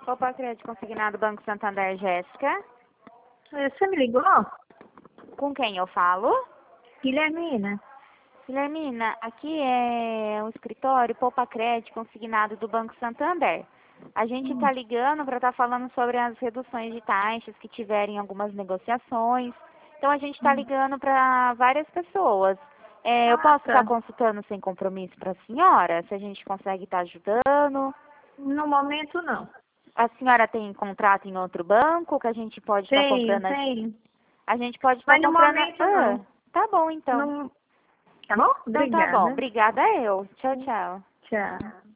Poupa Crédito Consignado Banco Santander, Jéssica. Você me ligou? Com quem eu falo? Guilhermina. Guilhermina, aqui é o escritório Poupa Crédito Consignado do Banco Santander. A gente está ligando para estar falando sobre as reduções de taxas que tiverem algumas negociações. Então, a gente está ligando para várias pessoas. Eu posso estar consultando sem compromisso para a senhora? Se a gente consegue estar ajudando? No momento, não. A senhora tem contrato em outro banco que a gente pode estar comprando? Tenho. A gente pode estar Mas no comprando... momento, não. Tá bom, então. Não. Tá bom? Então tá bom. Obrigada. Obrigada eu. Tchau, tchau. Tchau.